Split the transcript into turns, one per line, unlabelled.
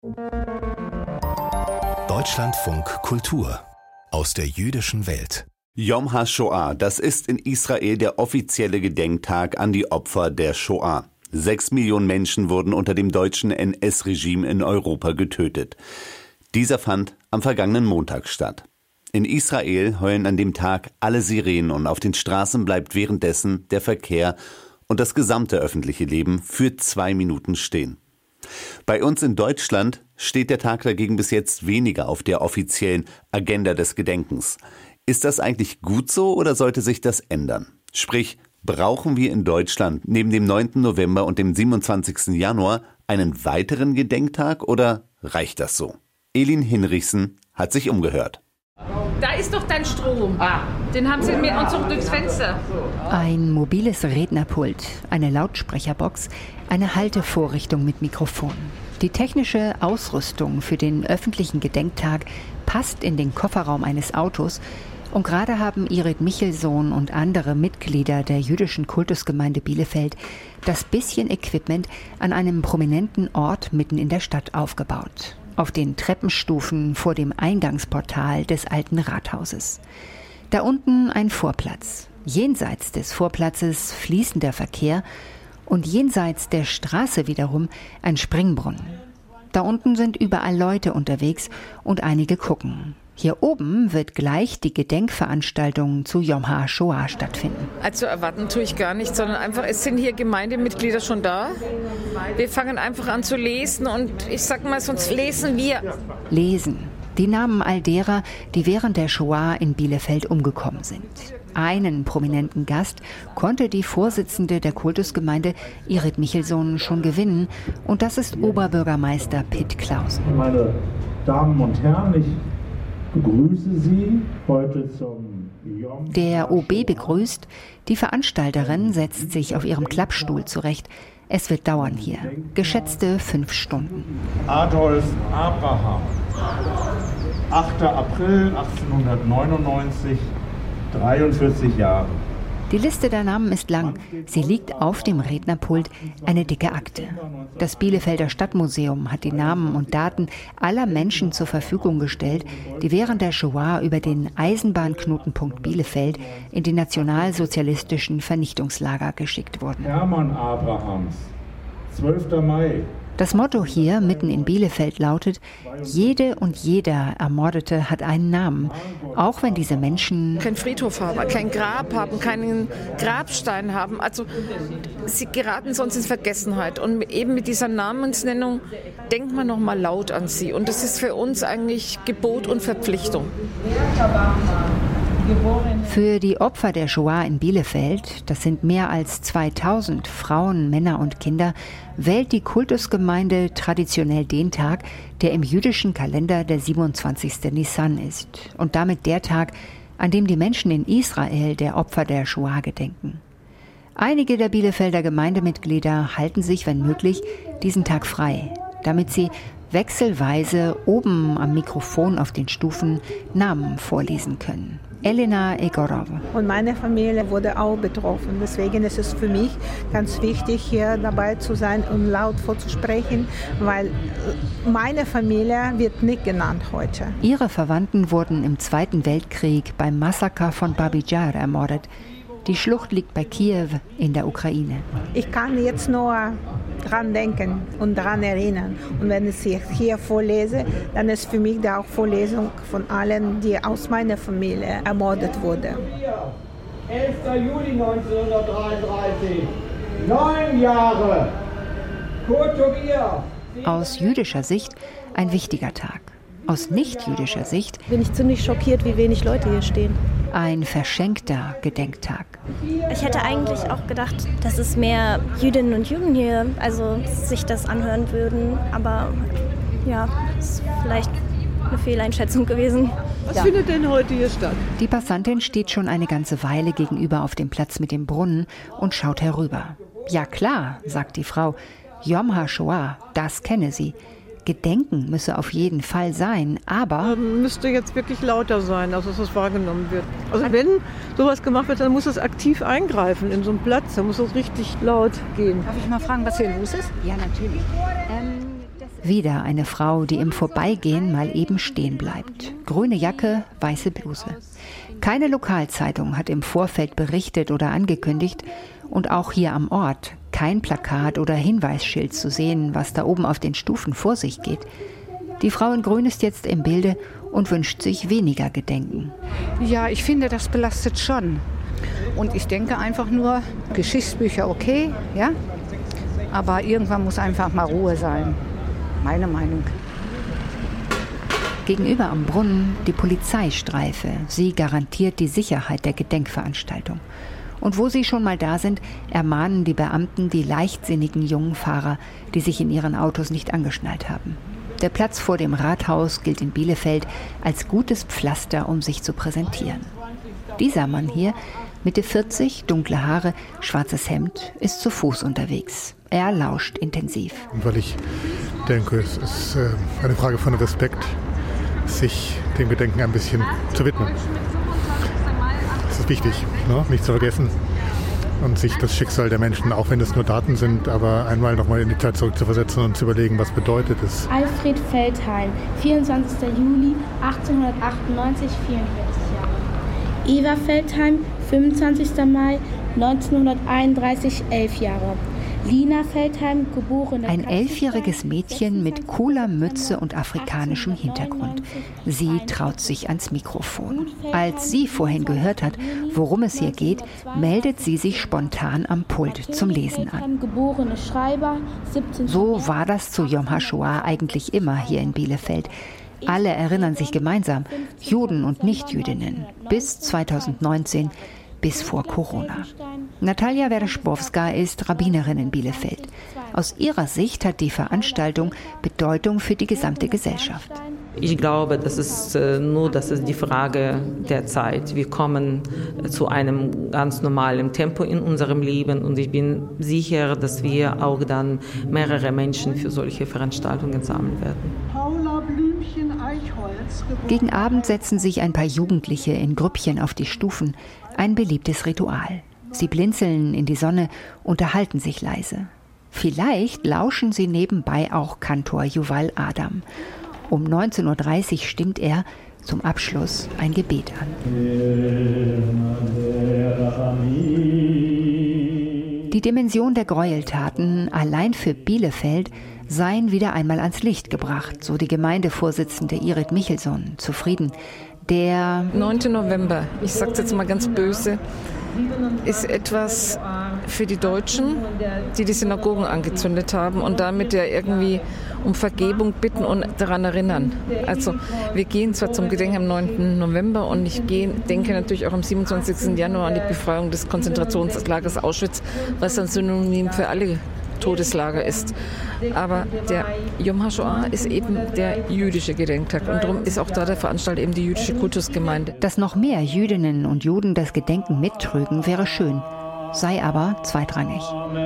Deutschlandfunk Kultur aus der jüdischen Welt.
Yom HaShoah, das ist in Israel der offizielle Gedenktag an die Opfer der Shoah. 6 Millionen Menschen wurden unter dem deutschen NS-Regime in Europa getötet. Dieser fand am vergangenen Montag statt. In Israel heulen an dem Tag alle Sirenen und auf den Straßen bleibt währenddessen der Verkehr und das gesamte öffentliche Leben für 2 Minuten stehen. Bei uns in Deutschland steht der Tag dagegen bis jetzt weniger auf der offiziellen Agenda des Gedenkens. Ist das eigentlich gut so oder sollte sich das ändern? Sprich, brauchen wir in Deutschland neben dem 9. November und dem 27. Januar einen weiteren Gedenktag oder reicht das so? Elin Hinrichsen hat sich umgehört.
Da ist doch dein Strom. Den haben sie mit uns auch durchs Fenster.
Ein mobiles Rednerpult, eine Lautsprecherbox, eine Haltevorrichtung mit Mikrofon. Die technische Ausrüstung für den öffentlichen Gedenktag passt in den Kofferraum eines Autos. Und gerade haben Irit Michelsohn und andere Mitglieder der jüdischen Kultusgemeinde Bielefeld das bisschen Equipment an einem prominenten Ort mitten in der Stadt aufgebaut. Auf den Treppenstufen vor dem Eingangsportal des alten Rathauses. Da unten ein Vorplatz. Jenseits des Vorplatzes fließender Verkehr und jenseits der Straße wiederum ein Springbrunnen. Da unten sind überall Leute unterwegs und einige gucken. Hier oben wird gleich die Gedenkveranstaltung zu Yom HaShoah stattfinden.
Also erwarten tue ich gar nichts, sondern einfach, es sind hier Gemeindemitglieder schon da. Wir fangen einfach an zu lesen und ich sag mal, sonst lesen wir.
Lesen. Die Namen all derer, die während der Shoah in Bielefeld umgekommen sind. Einen prominenten Gast konnte die Vorsitzende der Kultusgemeinde Irit Michelsohn schon gewinnen und das ist Oberbürgermeister Pitt Clausen.
Meine Damen und Herren, ich begrüße Sie heute zum Yom.
Der OB begrüßt, die Veranstalterin setzt sich auf ihrem Klappstuhl zurecht. Es wird dauern hier, geschätzte 5 Stunden.
Adolf Abraham, 8. April 1899, 43 Jahre.
Die Liste der Namen ist lang. Sie liegt auf dem Rednerpult, eine dicke Akte. Das Bielefelder Stadtmuseum hat die Namen und Daten aller Menschen zur Verfügung gestellt, die während der Shoah über den Eisenbahnknotenpunkt Bielefeld in die nationalsozialistischen Vernichtungslager geschickt wurden.
Hermann Abrahams, 12. Mai.
Das Motto hier mitten in Bielefeld lautet: Jede und jeder Ermordete hat einen Namen, auch wenn diese Menschen
Kein Friedhof haben, kein Grab haben, keinen Grabstein haben. Also sie geraten sonst in Vergessenheit. Und eben mit dieser Namensnennung denkt man noch mal laut an sie. Und das ist für uns eigentlich Gebot und Verpflichtung.
Für die Opfer der Shoah in Bielefeld, das sind mehr als 2000 Frauen, Männer und Kinder, wählt die Kultusgemeinde traditionell den Tag, der im jüdischen Kalender der 27. Nisan ist und damit der Tag, an dem die Menschen in Israel der Opfer der Shoah gedenken. Einige der Bielefelder Gemeindemitglieder halten sich, wenn möglich, diesen Tag frei, damit sie wechselweise oben am Mikrofon auf den Stufen Namen vorlesen können. Elena Egorov.
Und meine Familie wurde auch betroffen. Deswegen ist es für mich ganz wichtig, hier dabei zu sein und laut vorzusprechen, weil meine Familie wird nicht genannt heute.
Ihre Verwandten wurden im Zweiten Weltkrieg beim Massaker von Babi Jar ermordet. Die Schlucht liegt bei Kiew in der Ukraine.
Ich kann jetzt nur dran denken und daran erinnern. Und wenn ich hier vorlese, dann ist für mich da auch Vorlesung von allen, die aus meiner Familie ermordet wurden.
11. Juli 1933, 9 Jahre, Kurt Tobias.
Aus jüdischer Sicht ein wichtiger Tag. Aus nicht-jüdischer Sicht
bin ich ziemlich schockiert, wie wenig Leute hier stehen.
Ein verschenkter Gedenktag.
Ich hätte eigentlich auch gedacht, dass es mehr Jüdinnen und Juden hier sich das anhören würden. Aber ja, ist vielleicht eine Fehleinschätzung gewesen.
Was findet denn heute hier statt?
Die Passantin steht schon eine ganze Weile gegenüber auf dem Platz mit dem Brunnen und schaut herüber. Ja klar, sagt die Frau, Yom HaShoah, das kenne sie. Gedenken müsse auf jeden Fall sein, aber
müsste jetzt wirklich lauter sein, also dass es wahrgenommen wird. Also wenn sowas gemacht wird, dann muss es aktiv eingreifen in so einen Platz, dann muss es richtig laut gehen.
Darf ich mal fragen, was hier los ist?
Ja, natürlich. Wieder eine Frau, die im Vorbeigehen mal eben stehen bleibt. Grüne Jacke, weiße Bluse. Keine Lokalzeitung hat im Vorfeld berichtet oder angekündigt und auch hier am Ort kein Plakat oder Hinweisschild zu sehen, was da oben auf den Stufen vor sich geht. Die Frau in Grün ist jetzt im Bilde und wünscht sich weniger Gedenken.
Ja, ich finde, das belastet schon. Und ich denke einfach nur, Geschichtsbücher okay, ja, aber irgendwann muss einfach mal Ruhe sein. Meine Meinung.
Gegenüber am Brunnen die Polizeistreife. Sie garantiert die Sicherheit der Gedenkveranstaltung. Und wo sie schon mal da sind, ermahnen die Beamten die leichtsinnigen jungen Fahrer, die sich in ihren Autos nicht angeschnallt haben. Der Platz vor dem Rathaus gilt in Bielefeld als gutes Pflaster, um sich zu präsentieren. Dieser Mann hier, Mitte 40, dunkle Haare, schwarzes Hemd, ist zu Fuß unterwegs. Er lauscht intensiv.
Weil ich denke, es ist eine Frage von Respekt, sich dem Gedenken ein bisschen zu widmen. Das ist wichtig, ne? Nicht zu vergessen und sich das Schicksal der Menschen, auch wenn es nur Daten sind, aber einmal nochmal in die Zeit zurückzuversetzen und zu überlegen, was bedeutet es.
Alfred Feldheim, 24. Juli 1898, 44 Jahre. Eva Feldheim, 25. Mai 1931, 11 Jahre. Lina Feldheim, geborene...
Ein 11-jähriges Mädchen mit cooler Mütze und afrikanischem Hintergrund. Sie traut sich ans Mikrofon. Als sie vorhin gehört hat, worum es hier geht, meldet sie sich spontan am Pult zum Lesen an. So war das zu Yom HaShoah eigentlich immer hier in Bielefeld. Alle erinnern sich gemeinsam, Juden und Nichtjüdinnen, bis 2019, bis vor Corona. Natalia Wereszpowska ist Rabbinerin in Bielefeld. Aus ihrer Sicht hat die Veranstaltung Bedeutung für die gesamte Gesellschaft.
Ich glaube, das ist die Frage der Zeit. Wir kommen zu einem ganz normalen Tempo in unserem Leben und ich bin sicher, dass wir auch dann mehrere Menschen für solche Veranstaltungen sammeln werden.
Gegen Abend setzen sich ein paar Jugendliche in Grüppchen auf die Stufen. Ein beliebtes Ritual. Sie blinzeln in die Sonne, unterhalten sich leise. Vielleicht lauschen sie nebenbei auch Kantor Yuval Adam. Um 19.30 Uhr stimmt er zum Abschluss ein Gebet an. Die Dimension der Gräueltaten allein für Bielefeld seien wieder einmal ans Licht gebracht, so die Gemeindevorsitzende Irit Michelson, zufrieden. Der
9. November, ich sage es jetzt mal ganz böse, ist etwas für die Deutschen, die Synagogen angezündet haben und damit ja irgendwie um Vergebung bitten und daran erinnern. Also wir gehen zwar zum Gedenken am 9. November und ich denke natürlich auch am 27. Januar an die Befreiung des Konzentrationslagers Auschwitz, was ein Synonym für alle Todeslager ist. Aber der Yom HaShoah ist eben der jüdische Gedenktag und darum ist auch da der Veranstalter eben die jüdische Kultusgemeinde.
Dass noch mehr Jüdinnen und Juden das Gedenken mittrügen, wäre schön, sei aber zweitrangig.